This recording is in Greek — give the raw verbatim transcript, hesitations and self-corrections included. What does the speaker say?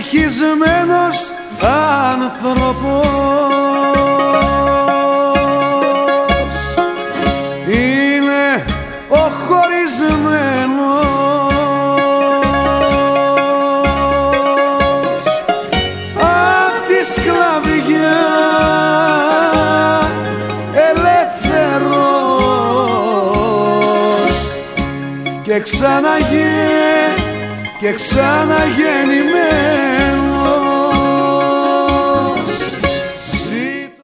ευτυχισμένος άνθρωπος είναι ο χωρισμένος. Απ' τη σκλαβιά ελεύθερος και ξαναγε, και ξαναγεννημένος.